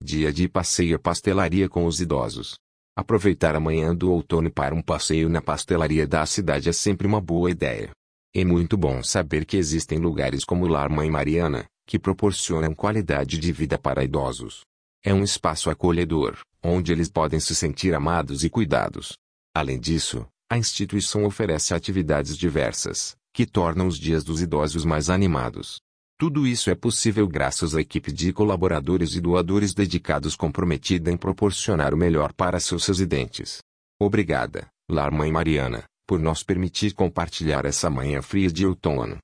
Dia de passeio à pastelaria com os idosos. Aproveitar a manhã do outono para um passeio na pastelaria da cidade é sempre uma boa ideia. É muito bom saber que existem lugares como o Lar Mãe Mariana, que proporcionam qualidade de vida para idosos. É um espaço acolhedor, onde eles podem se sentir amados e cuidados. Além disso, a instituição oferece atividades diversas, que tornam os dias dos idosos mais animados. Tudo isso é possível graças à equipe de colaboradores e doadores dedicados comprometida em proporcionar o melhor para seus residentes. Obrigada, Lar Mãe Mariana, por nos permitir compartilhar essa manhã fria de outono.